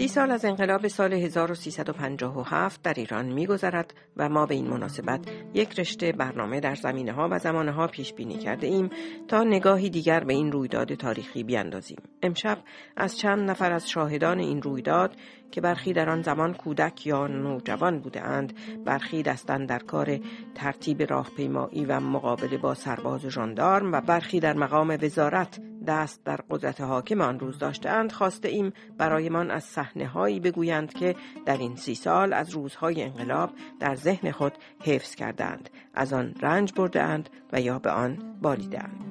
سال از انقلاب سال 1357 در ایران می‌گذرد و ما به این مناسبت یک رشته برنامه در زمینه‌ها و زمانه‌ها پیش بینی کرده ایم تا نگاهی دیگر به این رویداد تاریخی بیاندازیم. امشب از چند نفر از شاهدان این رویداد که برخی در آن زمان کودک یا نوجوان بودند، برخی دستن در کار ترتیب راهپیمایی و مقابله با سرباز ژاندارم و برخی در مقام وزارت دست در قدرت حاکم آن روز داشتند، خواسته ایم برایمان از صحنه‌هایی بگویند که در این 30 سال از روزهای انقلاب در ذهن خود حفظ کردند، از آن رنج برده‌اند و یا به آن بالیده‌اند.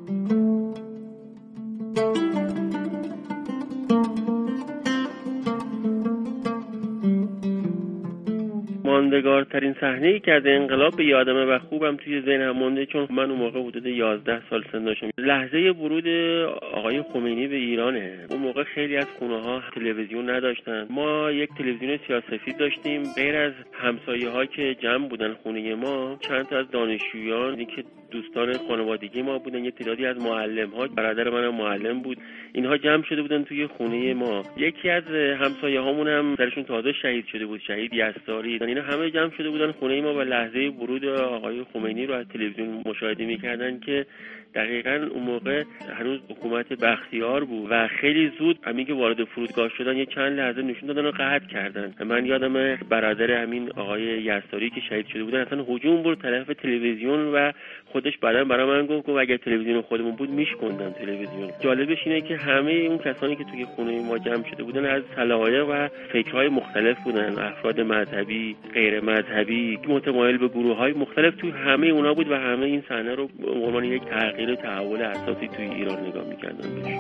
ماندگارترین صحنه‌ای که از انقلاب به یادمه و خوبم توی ذهنم مونده، چون من اون موقع حدود 11 سال سن داشتم، لحظه ورود آقای خمینی به ایرانه. اون موقع خیلی از خونه‌ها تلویزیون نداشتن. ما یک تلویزیون سیاه‌سفید داشتیم. غیر از همسایه‌ها که جمع بودن خونه ما، چند تا از دانشجویان که دوستان خانوادگی ما بودن، یه تعدادی از معلم‌ها، برادر منم معلم بود، اینها جمع شده بودن توی خونه ما. یکی از همسایه‌هامون هم سرشون تازه شهید شده بود، شهید یساری. اینا همه جمع شده بودن خونه ما و لحظه ورود آقای خمینی رو از تلویزیون مشاهده می‌کردن که دقیقاً اون موقع هنوز حکومت بختیار بود و خیلی زود همین که وارد فرودگاه شدن یه چند لحظه نشون دادن و قطع کردن. من یادم برادر همین آقای یساری که شهید شده بودن اصلا هجوم برد طرف تلویزیون و خودش بعداً برای من گفت اگه تلویزیون خودمون بود میشکوندن تلویزیون. جالبش اینه که همه اون کسانی که توی خونه ما جمع شده بودن از سلایق و فکرهای مختلف بودن، افراد مذهبی، غیر مذهبی، متمایل به گروه‌های مختلف، توی همه اونا بود و همه این صحنه رو به عنوان یک تغییر تحول اساسی توی ایران نگاه می‌کردن بهش.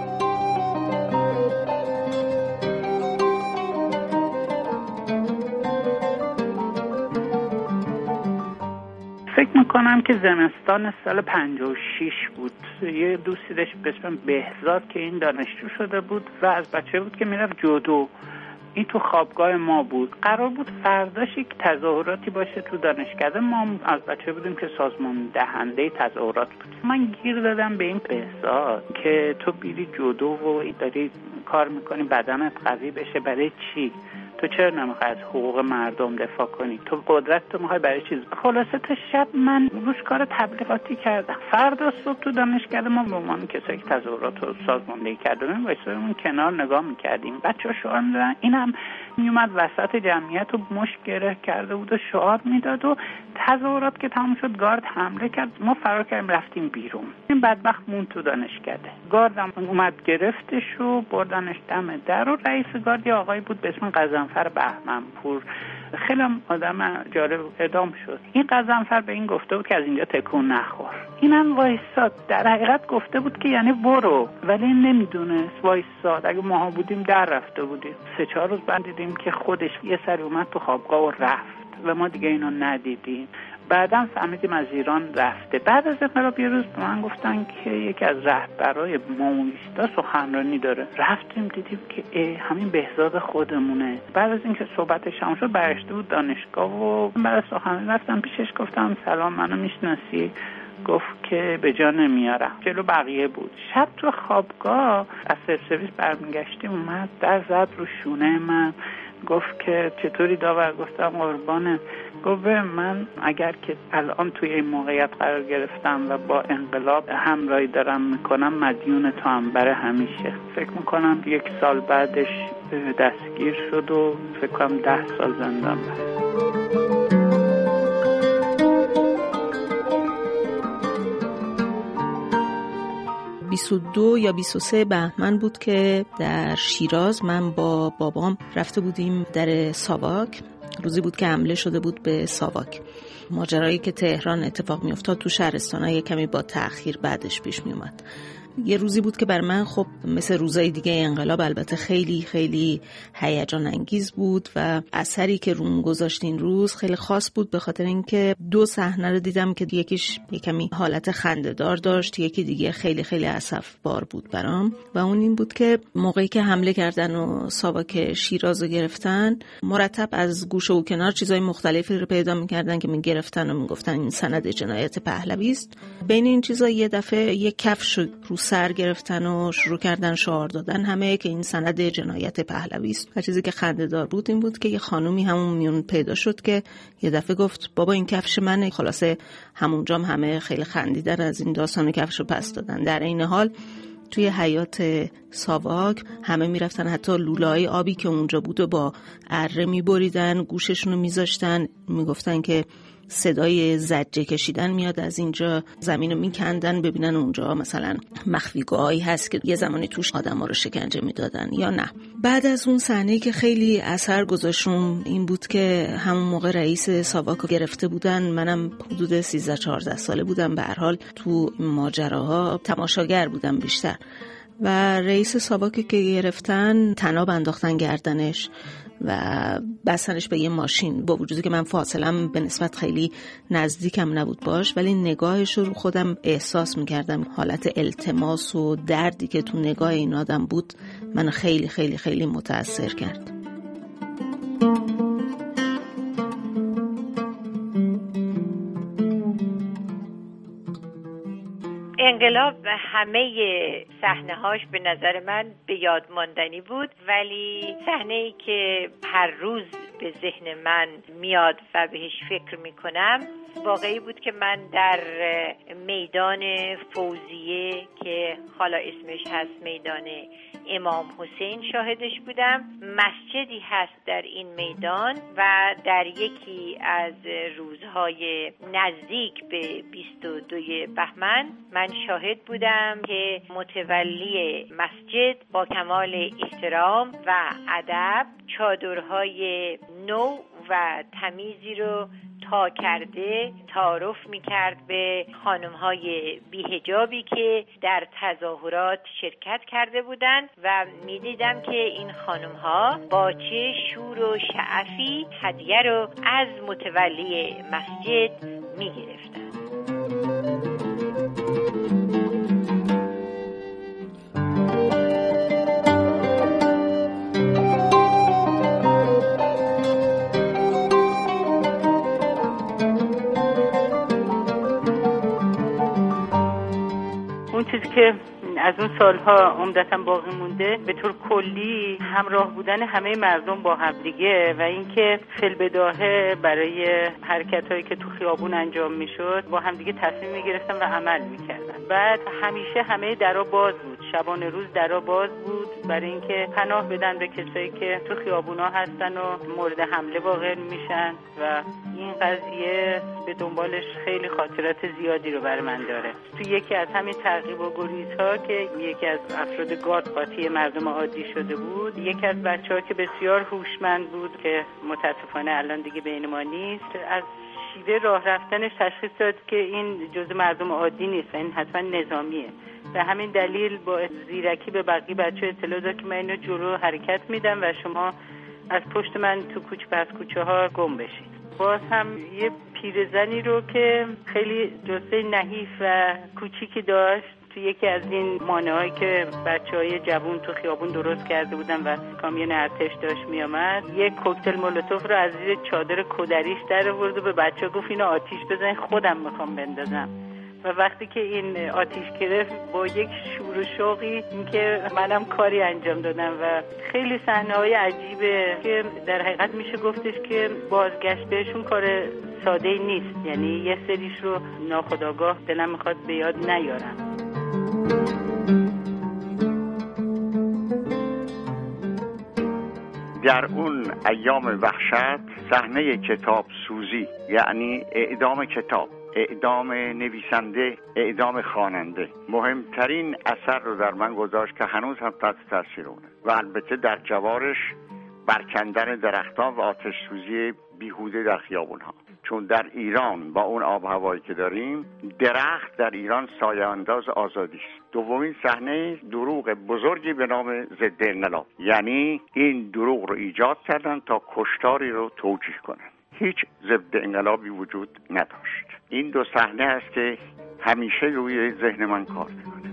فکر میکنم که زمستان سال 56 بود. یه دوستی داشت به اسم بهزاد که این دانشجو شده بود و از بچه بود که میرفت جودو. این تو خوابگاه ما بود. قرار بود فرداش یک تظاهراتی باشه تو دانشکده. ما از بچه بودیم که سازمان دهنده تظاهرات بود. من گیر دادم به این بهزاد که تو بیری جودو و داری کار میکنی بدنت قوی بشه، برای چی؟ تو چرا نمیخوای از حقوق مردم دفاع کنی؟ تو قدرت تو میخوای برای چیز؟ خلاصه تا شب من روش کار تبلیغاتی کردم. فردا صبح تو دانشکده ما به عنوان کسایی که تظاهرات رو سازماندهی کردن وایسادیم کنار نگاه میکردیم. بچه‌ها شعار میدادن، اینم میومد وسط جمعیت و مشت گره کرده بود و شعار میداد و تظاهرات که تموم شد گارد حمله کرد. ما فرار کردیم رفتیم بیرون. این بدبخت مون تو دانشکده. گاردم اومد گرفتش و بردنش دم در و رئیس گارد یه آقای بود به اسم قزنفر بهمنپور، خیلی آدم جالب اعدام شد. این قزنفر به این گفته بود که از اینجا تکون نخور. اینم وایساد. در حقیقت گفته بود که یعنی برو، ولی نمیدونست وایساد. اگه ماها بودیم در رفته بودیم. 3-4 روز بعد دیدیم که خودش یه سری اومد تو خوابگاه و رفت و ما دیگه اینو ندیدیم. بعداً فهمیدیم از ایران رفته. بعد از انقلاب یه روز به من گفتن که یکی از رهبرای ماویستا سخنرانی داره. رفتیم دیدیم که همین بهزاد خودمونه. بعد از اینکه صحبتش تموم شد برگشته بود دانشگاه و بعد از سخنرانی رفتم پیشش گفتم سلام، منو میشناسی؟ گفت که به جا نمیارم. جلو بقیه بود. شب تو خوابگاه از سرویس برمیگشتیم اومد در زد رو شونه من، گفت که چطوری داور؟ گفتم قربانه. گفت من اگر که الان توی این موقعیت قرار گرفتم و با انقلاب همراهی دارم میکنم مدیون تو هم برای همیشه. فکر میکنم 1 سال بعدش دستگیر شد و فکر کنم 10 سال زندان رفت. 22 یا 23 بهمن بود که در شیراز من با بابام رفته بودیم در ساواک. روزی بود که حمله شده بود به ساواک. ماجرایی که تهران اتفاق می افتاد تو شهرستان‌ها یه کمی با تأخیر بعدش پیش می اومد. یه روزی بود که بر من خب مثل روزای دیگه انقلاب البته خیلی خیلی هیجان انگیز بود و اثری که روم گذاشت این روز خیلی خاص بود، به خاطر اینکه 2 صحنه رو دیدم که یکیش یکمی حالت خنده‌دار داشت، یکی دیگه خیلی خیلی اسف‌بار بود برام و اون این بود که موقعی که حمله کردن و ساواک شیراز رو گرفتن مرتب از گوشه و کنار چیزای مختلفی رو پیدا می‌کردن که می‌گرفتن و می‌گفتن این سند جنایت پهلوی است. بین این چیزا یه دفعه یه کفش رو سر گرفتن و شروع کردن شعار دادن همه که این سند جنایت پهلوی است. و چیزی که خنده‌دار بود این بود که یه خانومی همون میون پیدا شد که یه دفعه گفت بابا این کفش منه. خلاصه همونجا همه خیلی خندیدن از این داستان کفشو پس دادن. در این حال توی حیات ساواک همه میرفتن حتی لوله‌های آبی که اونجا بود و با اره میبریدن، گوششونو میذاشتن، میگفتن که صدای زجه کشیدن میاد از اینجا، زمینو میکندن ببینن اونجا مثلا مخفیگاهی هست که یه زمانی توش آدما رو شکنجه میدادن یا نه. بعد از اون صحنه‌ای که خیلی اثر گذاشتم این بود که همون موقع رئیس ساواکو گرفته بودن، منم حدود 13-14 ساله بودم، به هر حال تو ماجراها تماشاگر بودم بیشتر. و رئیس ساواک که گرفتن طناب انداختن گردنش و بستنش به یه ماشین، با وجودی که من فاصلم به نسبت خیلی نزدیکم نبود باش، ولی نگاهش رو خودم احساس میکردم. حالت التماس و دردی که تو نگاه این آدم بود من خیلی خیلی خیلی متاثر کرد. انقلاب همه صحنه‌هاش به نظر من به یاد ماندنی بود، ولی صحنه‌ای که هر روز به ذهن من میاد و بهش فکر میکنم واقعی بود که من در میدان فوزیه که حالا اسمش هست میدان امام حسین شاهدش بودم. مسجدی هست در این میدان و در یکی از روزهای نزدیک به 22 بهمن من شاهد بودم که متولی مسجد با کمال احترام و ادب چادرهای نو و تمیزی رو تا کرده تعارف می‌کرد به خانم‌های بی‌حجابی که در تظاهرات شرکت کرده بودند و می‌دیدم که این خانم‌ها با چه شور و شعفی هدیه رو از متولی مسجد می‌گرفتند. چیزی که از اون سالها عمدتاً باقی مونده به طور کلی همراه بودن همه مردم با همدیگه و اینکه فی‌البداهه برای حرکتایی که تو خیابون انجام میشد با همدیگه تصمیم میگرفتن و عمل میکردن. بعد همیشه همه درا باز بود، شبانه روز درا باز بود برای اینکه پناه بدن به کسایی که تو خیابونا هستن و مورد حمله واقع میشن و این قضیه به دنبالش خیلی خاطرات زیادی رو برای من داره. تو یکی از همین تعقیب و گریزها که یکی از افراد گارد قاطی مردم عادی شده بود، یکی از بچه‌ها که بسیار هوشمند بود که متاسفانه الان دیگه بین ما نیست، از شیوه راه رفتنش تشخیص داد که این جزء مردم عادی نیست، این حتما نظامیه. به همین دلیل با زیرکی به بقیه بچه‌ها اطلاع داد که من اینو جلو حرکت میدم و شما از پشت من تو کوچه پس کوچه ها گم بشید. باز هم یه پیرزنی رو که خیلی جثه نحیف و کوچیکی داشت تو یکی از این مانع‌هایی که بچه‌های جوون تو خیابون درست کرده بودن و کامیون ارتش داشت میامد، یک کوکتل مولوتوف رو از زیر چادر کدریش در آورد و به بچه‌ها گفت اینو آتیش بزنید، خودم میخوام بندازم. و وقتی که این آتیش گرفت با یک شور و شوقی اینکه منم کاری انجام دادم و خیلی صحنه‌های عجیبه که در حقیقت میشه گفتش که بازگشت بهشون کار ساده‌ای نیست، یعنی یه سریش رو ناخودآگاه دلم میخواد به یاد نیارم. در اون ایام وحشت صحنه کتاب سوزی، یعنی اعدام کتاب، اعدام نویسنده، اعدام خواننده، مهمترین اثر رو در من گذاشت که هنوز هم تحت تاثیر اونه و البته در جوارش برکندن درختان و آتش سوزی بیهوده در خیابونها. چون در ایران با اون آب هوایی که داریم، درخت در ایران سایه انداز آزادی است. دومین صحنه دروغ بزرگی به نام ضد انقلاب، یعنی این دروغ رو ایجاد کردن تا کشتاری رو توجیه کنن. هیچ ضد انقلابی وجود نداشت. این دو صحنه است که همیشه روی ذهن من کار میکنه.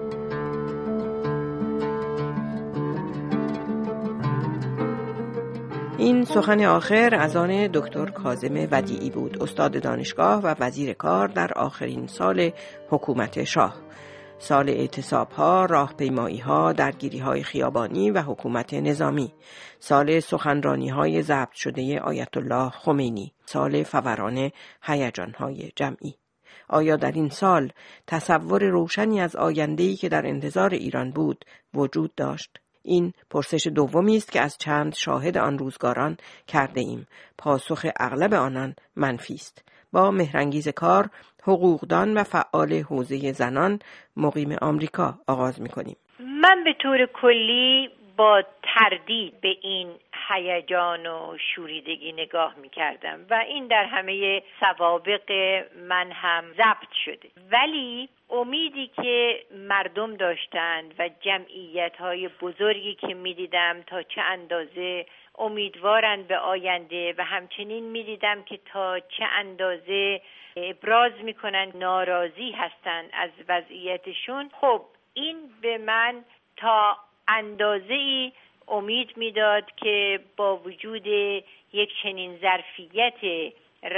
این سخن آخر از آن دکتر کاظم ودیعی بود، استاد دانشگاه و وزیر کار در آخرین سال حکومت شاه. سال اعتصاب‌ها، راهپیمایی‌ها، درگیری‌های خیابانی و حکومت نظامی، سال سخنرانی‌های ضبط شده آیت الله خمینی، سال فوران هیجان‌های جمعی. آیا در این سال تصور روشنی از آینده‌ای که در انتظار ایران بود وجود داشت؟ این پرسش دومی است که از چند شاهد آن روزگاران کرده ایم. پاسخ اغلب آنان منفی است. با مهرانگیز کار، حقوقدان و فعال حوزه زنان مقیم آمریکا آغاز می‌کنیم. من به طور کلی با تردید به این هیجان و شوریدگی نگاه می‌کردم و این در همه سوابق من هم ضبط شده، ولی امیدی که مردم داشتند و جمعیت‌های بزرگی که می‌دیدم تا چه اندازه امیدوارند به آینده و همچنین می‌دیدم که تا چه اندازه ابراز می‌کنند ناراضی هستند از وضعیتشون، خب این به من تا اندازه‌ای امید میداد که با وجود یک چنین ظرفیت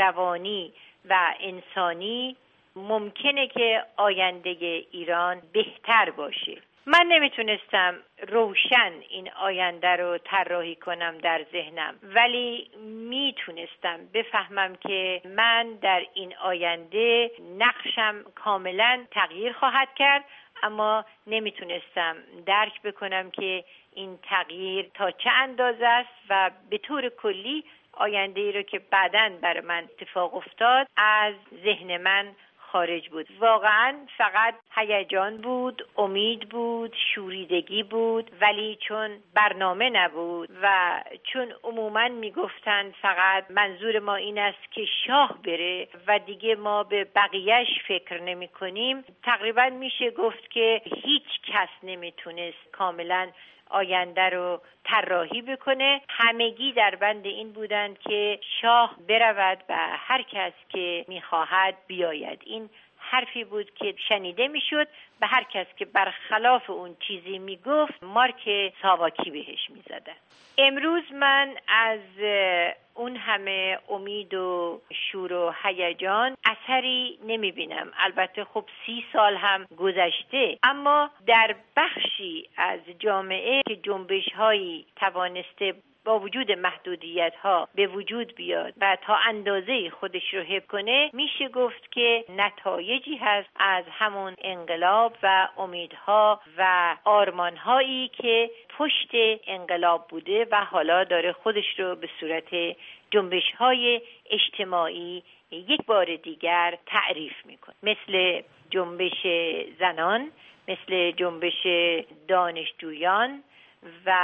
روانی و انسانی ممکنه که آینده ایران بهتر باشه. من نمیتونستم روشن این آینده رو طراحی کنم در ذهنم، ولی میتونستم بفهمم که من در این آینده نقشم کاملا تغییر خواهد کرد، اما نمیتونستم درک بکنم که این تغییر تا چه اندازه است و به طور کلی آینده ای رو که بعداً برای من اتفاق افتاد از ذهن من خارج بود. واقعاً فقط هیجان بود، امید بود، شوریدگی بود، ولی چون برنامه نبود و چون عموماً میگفتن فقط منظور ما این است که شاه بره و دیگه ما به بقیهش فکر نمی کنیم، تقریباً میشه گفت که هیچ کس نمیتونست کاملاً آینده رو طراحی بکنه. همگی در بند این بودند که شاه برود و هر کس که میخواهد بیاید. این حرفی بود که شنیده میشد و هر کس که برخلاف اون چیزی میگفت مارک ساواکی بهش میزدن. امروز من از اون همه امید و شور و هیجان اثری نمیبینم. البته خب 30 سال هم گذشته، اما در بخشی از جامعه که جنبش‌هایی توانسته با وجود محدودیت‌ها به وجود بیاد و تا اندازه‌ای خودش رو حفظ کنه، میشه گفت که نتایجی هست از همون انقلاب و امیدها و آرمان‌هایی که پشت انقلاب بوده و حالا داره خودش رو به صورت جنبش‌های اجتماعی یک بار دیگر تعریف میکنه، مثل جنبش زنان، مثل جنبش دانشجویان و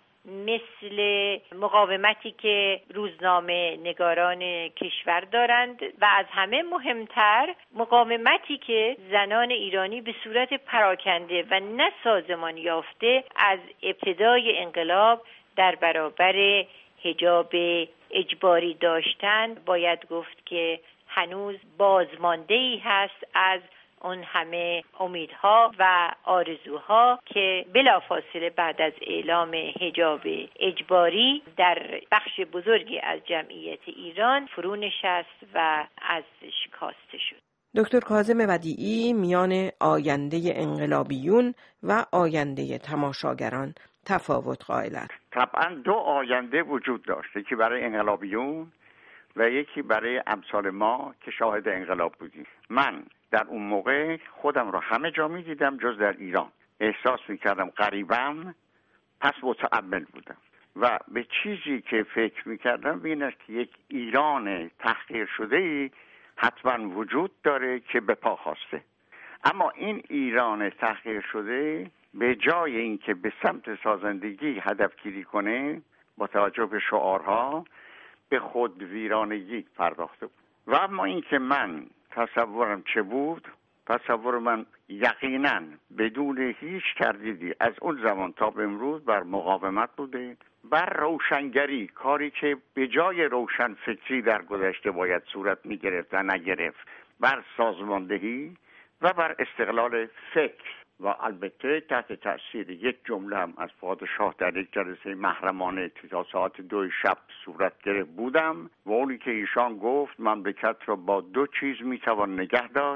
مثل مقاومتی که روزنامه نگاران کشور دارند و از همه مهمتر مقاومتی که زنان ایرانی به صورت پراکنده و نه سازمان یافته از ابتدای انقلاب در برابر حجاب اجباری داشتند. باید گفت که هنوز بازمانده‌ای هست از اون همه امیدها و آرزوها که بلافاصله بعد از اعلام حجاب اجباری در بخش بزرگی از جمعیت ایران فرو نشست و از شکاسته شد. دکتر کاظم ودیعی میان آینده انقلابیون و آینده تماشاگران تفاوت قائل است. طبعا دو آینده وجود داشت، یکی برای انقلابیون و یکی برای امثال ما که شاهد انقلاب بودیم. من در اون موقع خودم رو همه جا می دیدم جز در ایران. احساس می کردم غریبم، پس متأمل بودم و به چیزی که فکر می کردم این است که یک ایران تحقیر شده‌ای حتما وجود داره که به پا خواسته. اما این ایران تحقیر شده به جای اینکه به سمت سازندگی هدفگیری کنه، با توجه به شعارها به خود ویرانگی پرداخته بود. و اما اینکه من تصورم چه بود، تصور من یقینا بدون هیچ تردیدی از اون زمان تا به امروز بر مقاومت بوده، بر روشنگری، کاری که به جای روشن فکری در گذشته باید صورت می گرفت و نگرفت، بر سازماندهی و بر استقلال فکر و البته تحت تأثیر یک جمله هم از پادشاه در یک جلسه محرمانه تا ساعت 2 شب صورت گرفت بودم و اونی که ایشان گفت مملکت را با 2 چیز میتوان نگه داشت،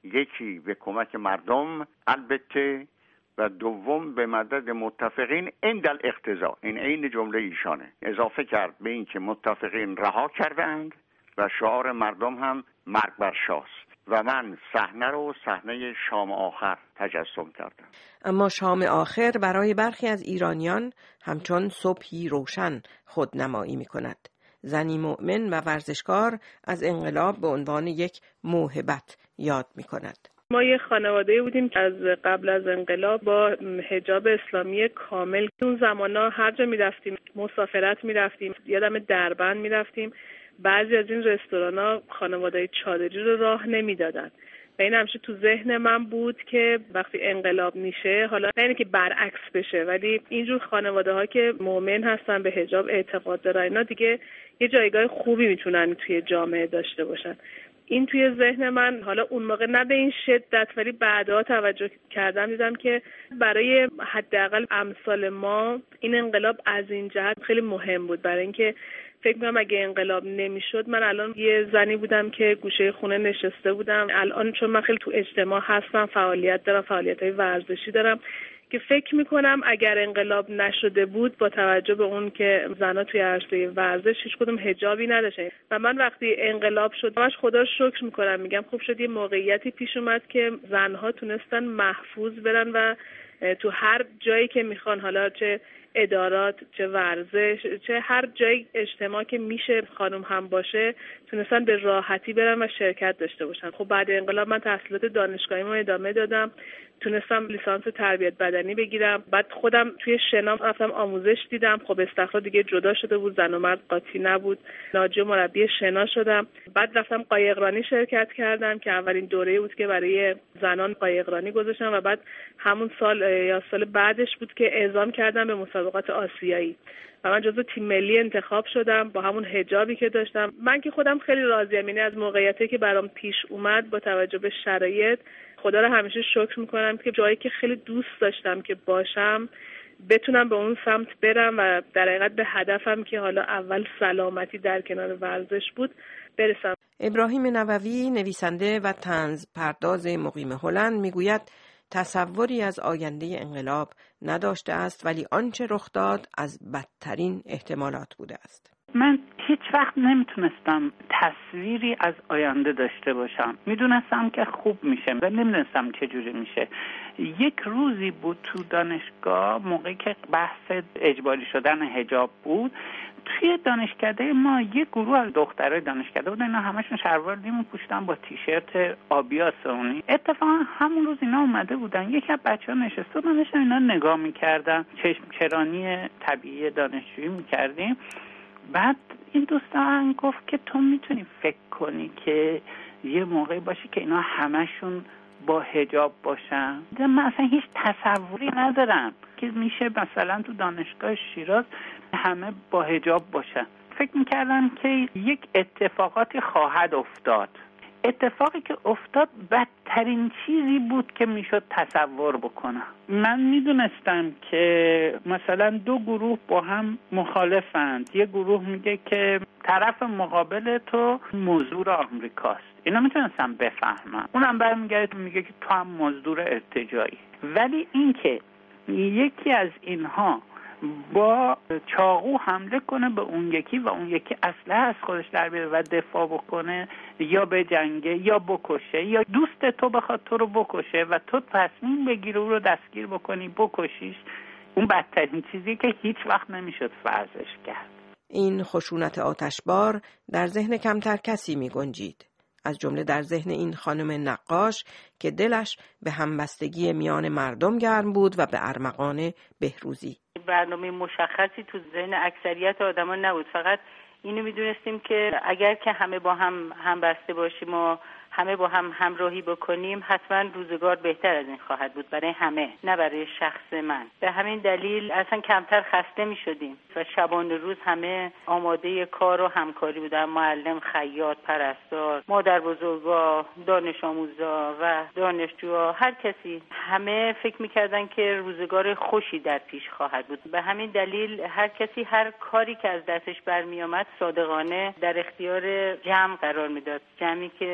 یکی به کمک مردم البته و دوم به مدد متفقین عند الاقتضا. این عین جمله ایشانه. اضافه کرد به این که متفقین رها کردند و شعار مردم هم مرگ بر شاست و من صحنه رو صحنه شام آخر تجسم کردم. اما شام آخر برای برخی از ایرانیان همچون صبحی روشن خودنمایی می کند. زنی مؤمن و ورزشکار از انقلاب به عنوان یک موهبت یاد می کند. ما یه خانواده بودیم که از قبل از انقلاب با حجاب اسلامی کامل اون زمانا هر جا می رفتیم، مسافرت می رفتیم، یادم دربند می رفتیم، بعضی از این رستورانا خانواده چادری رو راه نمی دادن و این همیشه تو ذهن من بود که وقتی انقلاب میشه، حالا نه اینکه برعکس بشه، ولی اینجور خانواده ها که مؤمن هستن، به حجاب اعتقاد دارن، اینا دیگه یه جایگاه خوبی میتونن توی جامعه داشته باشن. این توی ذهن من، حالا اون موقع نه به این شدت، ولی بعدها توجه کردم دیدم که برای حداقل امثال ما این انقلاب از این جهت خیلی مهم بود، برای اینکه فکر می‌کنم اگه انقلاب نمی‌شد من الان یه زنی بودم که گوشه خونه نشسته بودم. الان چون من خیلی تو اجتماع هستم، فعالیت دارم، فعالیت‌های ورزشی دارم، که فکر می‌کنم اگر انقلاب نشده بود، با توجه به اون که زن‌ها توی عرصه ورزش هیچ کدوم حجابی نداشتن و من وقتی انقلاب شد همش خدا رو شکر می‌کنم، میگم خوب شد یه موقعیتی پیش اومد که زن‌ها تونستن محفوظ برن و تو هر جایی که میخوان، حالا چه ادارات، چه ورزش، چه هر جای اجتماع که میشه خانم هم باشه، تونستن به راحتی برن و شرکت داشته باشن. خب بعد انقلاب من تحصیلات دانشگاهیمو ادامه دادم، تونستم لیسانس تربیت بدنی بگیرم، بعد خودم توی شنا رفتم آموزش دیدم. خب استخدام دیگه جدا شده بود، زن و مرد قاطی نبود، ناجی مربی شنا شدم. بعد رفتم قایقرانی شرکت کردم که اولین دوره بود که برای زنان قایقرانی گذاشتم و بعد همون سال یا سال بعدش بود که اعزام کردم به مسابقات آسیایی و من جزو تیم ملی انتخاب شدم با همون حجابی که داشتم. من که خودم خیلی راضیم، یعنی از موقعیتی که برام پیش اومد با توجه به شرایط خدا رو همیشه شکر میکنم که جایی که خیلی دوست داشتم که باشم بتونم به اون سمت برم و در حقیقت به هدفم که حالا اول سلامتی در کنار ورزش بود برسم. ابراهیم نووی، نویسنده و طنز پرداز مقیم هلند، میگوید تصوری از آینده انقلاب نداشته است، ولی آنچه رخ داد از بدترین احتمالات بوده است. من هیچ وقت نمیتونستم تصویری از آینده داشته باشم. میدونستم که خوب میشه و نمیدونستم چجوری میشه. یک روزی بود تو دانشگاه، موقعی که بحث اجباری شدن حجاب بود، توی دانشکده ما یک گروه از دخترای دانشکده بودن، اینا همشون شلوار لیمو پوشیدن با تیشرت آبی آسمانی. اتفاقا همون روز اینا اومده بودن، یکی از بچه‌ها نشسته بود، داشتن اینا نگاه می‌کردن، چشم چرانی طبیعی دانشجویی می‌کردیم. بعد این دوستان گفت که تو میتونی فکر کنی که یه موقعی باشه که اینا همشون با حجاب باشن؟ من اصلا هیچ تصوری ندارم که میشه مثلا تو دانشگاه شیراز همه با حجاب باشن. فکر میکردم که یک اتفاقاتی خواهد افتاد. اتفاقی که افتاد بدترین چیزی بود که میشد تصور بکنم. من میدونستم که مثلا دو گروه با هم مخالفند. یه گروه میگه که طرف مقابل تو مزدور آمریکاست. اینا میتونستم بفهمم. اونم برمیگرده میگه که تو هم مزدور ارتجاعی. ولی این که یکی از اینها با چاقو حمله کنه به اون یکی و اون یکی اسلحه از خودش در بیاره و دفاع بکنه یا به جنگه یا بکشه، یا دوست تو بخواد تو رو بکشه و تو تصمیم بگیری او رو دستگیر بکنی بکشیش، اون بدترین چیزی که هیچ وقت نمیشد فرضش کرد. این خشونت آتشبار در ذهن کمتر کسی می گنجید، از جمله در ذهن این خانم نقاش که دلش به همبستگی میان مردم گرم بود و به ارمغان بهروزی. برنامه مشخصی تو ذهن اکثریت آدما نبود، فقط اینو میدونستیم که اگر که همه با هم همبسته باشیم و همه با هم همراهی بکنیم حتما روزگار بهتر از این خواهد بود برای همه، نه برای شخص من. به همین دلیل اصلا کمتر خسته می شدیم و شبانه روز همه آماده کار و همکاری بودن، معلم، خیاط، پرستار، مادر بزرگا، دانش آموزا و دانشجوها، هر کسی، همه فکر می‌کردن که روزگار خوشی در پیش خواهد بود. به همین دلیل هر کسی هر کاری که از دستش برمی آمد صادقانه در اختیار جمع قرار میداد، جمعی که نمی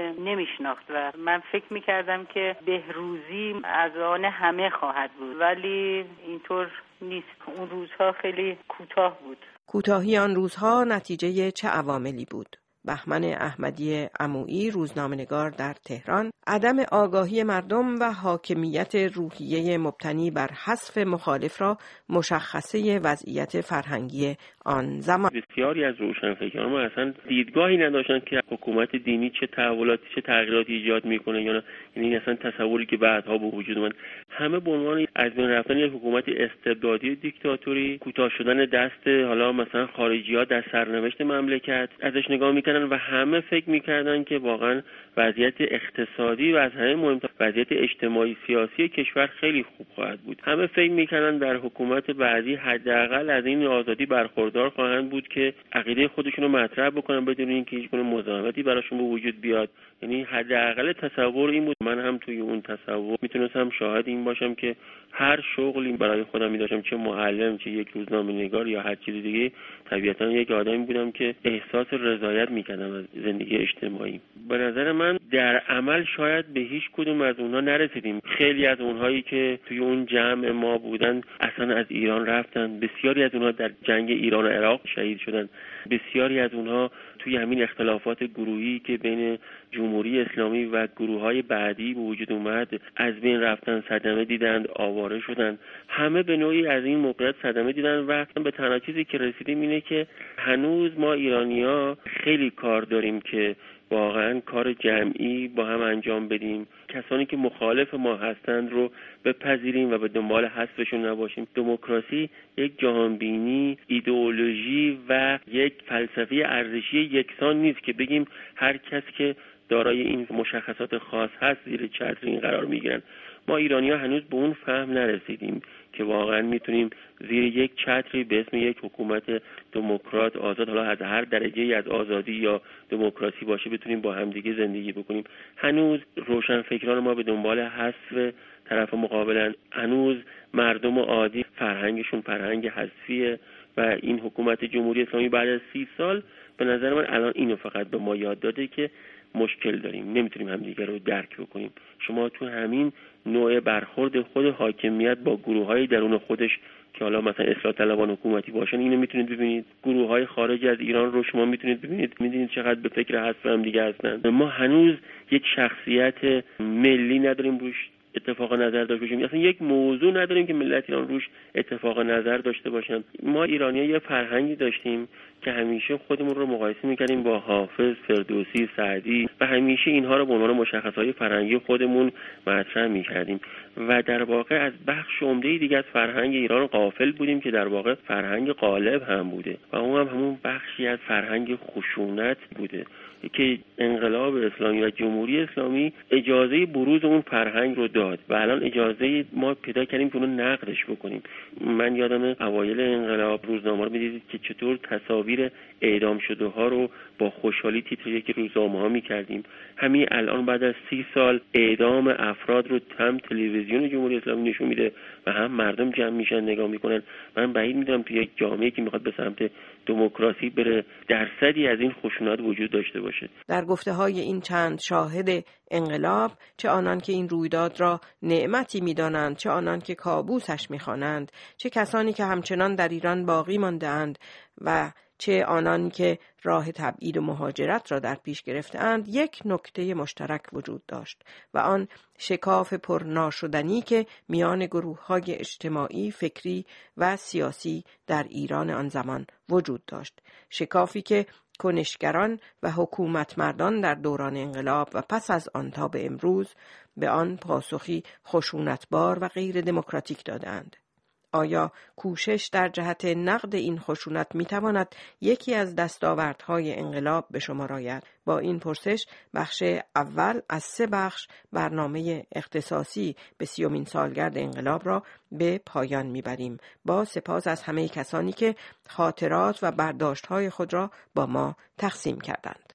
نمیشناخت و من فکر میکردم که بهروزی از آن همه خواهد بود، ولی اینطور نیست. اون روزها خیلی کوتاه بود. کوتاهی آن روزها نتیجه چه عواملی بود؟ بهمن احمدی عمویی، روزنامه‌نگار در تهران: عدم آگاهی مردم و حاکمیت روحیه مبتنی بر حذف مخالف را مشخصه وضعیت فرهنگی آن زمان. بسیاری از روشنفکران ما اصلا دیدگاهی نداشتن که حکومت دینی چه تحولاتی چه تغییراتی ایجاد میکنه یا نه. یعنی اصلا تصوری که بعدها به وجود اومد، همه به عنوان از بین رفتن یک حکومت استبدادی و دیکتاتوری، کوتاه شدن دست حالا مثلا خارجی‌ها در سرنوشت مملکت ازش نگاه میکنن و همه فکر میکردن که واقعا وضعیت اقتصادی و از همه مهمتر وضعیت اجتماعی سیاسی کشور خیلی خوب خواهد بود. همه فکر میکردن در حکومت بعدی حداقل از این آزادی برخوردار خواهند بود که عقیده خودشون رو مطرح بکنن بدون اینکه هیچ گونه مزاحمتی براشون به وجود بیاد. یعنی حداقل تصور این بود. من هم توی اون تصور میتونستم شاهد این باشم که هر شغلی برای خودم می‌داشتم، چه معلم، چه یک روزنامه‌نگار یا هر چیز دیگه، طبیعتاً یک آدمی بودم که احساس رضایت می‌کردم از زندگی اجتماعی. به نظر من در عمل شاید به هیچ کدوم از اونها نرسیدیم. خیلی از اونهایی که توی اون جمع ما بودن اصلا از ایران رفتن. بسیاری از اونها در جنگ ایران و عراق شهید شدن. بسیاری از اونها توی همین اختلافات گروهی که بین جمهوری اسلامی و گروه‌های بعدی به وجود اومد از بین رفتن، صدمه دیدند، آواره شدند. همه به نوعی از این موقعیت صدمه دیدن و به تنها چیزی که رسیدیم اینه که هنوز ما ایرانی‌ها خیلی کار داریم که واقعا کار جمعی با هم انجام بدیم. کسانی که مخالف ما هستند رو بپذیریم و به دنبال حذفشون نباشیم. دموکراسی یک جهانبینی، ایدئولوژی و یک فلسفه ارزشی یکسان نیست که بگیم هر کس که دارای این مشخصات خاص هست زیر چتر این قرار میگیرن. ما ایرانی‌ها هنوز به اون فهم نرسیدیم که واقعا میتونیم زیر یک چتری به اسم یک حکومت دموکرات آزاد، حالا از هر درجه‌ای از آزادی یا دموکراسی باشه، بتونیم با همدیگه زندگی بکنیم. هنوز روشنفکران ما به دنبال حذف طرف مقابلن. هنوز مردم عادی فرهنگشون فرهنگ حذفیه و این حکومت جمهوری اسلامی بعد از 30 سال به نظر من الان اینو فقط به ما یاد داده که مشکل داریم، نمیتونیم همدیگه رو درک بکنیم. شما تو همین نوع برخورد خود حاکمیت با گروه‌های درون خودش که حالا مثلا اصلاح طلبان حکومتی باشن اینو میتونید ببینید. گروه‌های خارج از ایران رو شما میتونید ببینید، میدونید چقدر به فکر حذف هم دیگه هستن. ما هنوز یک شخصیت ملی نداریم روش اتفاق نظر داشته باشیم. اصلا یک موضوع نداریم که ملت ایران روش اتفاق نظر داشته باشن. ما ایرانی‌ها یه فرهنگی داشتیم که همیشه خودمون رو مقایسه می‌کردیم با حافظ، فردوسی، سعدی و همیشه اینها رو به عنوان مشخصات فرهنگی خودمون مطرح می‌کردیم و در واقع از بخش عمده‌ای دیگه از فرهنگ ایران غافل بودیم که در واقع فرهنگ غالب هم بوده و اون هم همون بخشی از فرهنگ خشونت بوده که انقلاب اسلامی و جمهوری اسلامی اجازه بروز اون فرهنگ رو داد و الان اجازه ما پیدا کردیم که اونو نقدش بکنیم. من یادم اوایل انقلاب روزنامه رو می‌دیدید که چطور تصاویر اعدام شده ها رو با خوشحالی تیتر یک روزنامه ها می‌کردیم. همین الان بعد از 30 سال اعدام افراد رو هم تلویزیون جمهوری اسلامی نشون میده و هم مردم جمع میشن نگاه میکنن. من بعید میدونم توی یک جامعه‌ای که میخواد به سمت دموکراسی بره درصدی از این خشونت وجود داشته باشه. در گفته‌های این چند شاهد انقلاب، چه آنان که این رویداد را نعمتی می‌دانند، چه آنان که کابوسش می‌خوانند، چه کسانی که همچنان در ایران باقی مانده‌اند و چه آنان که راه تبعید و مهاجرت را در پیش گرفته‌اند، یک نکته مشترک وجود داشت و آن شکاف پرناشدنی که میان گروه‌های اجتماعی، فکری و سیاسی در ایران آن زمان وجود داشت. شکافی که کنشگران و حکومتمردان در دوران انقلاب و پس از آن تا به امروز به آن پاسخی خشونتبار و غیر دموکراتیک دادند. آیا کوشش در جهت نقد این خشونت میتواند یکی از دستاوردهای انقلاب به شمار آید؟ با این پرسش بخش اول از 3 بخش برنامه اختصاصی به 30مین سالگرد انقلاب را به پایان میبریم. با سپاس از همه کسانی که خاطرات و برداشت‌های خود را با ما تقسیم کردند.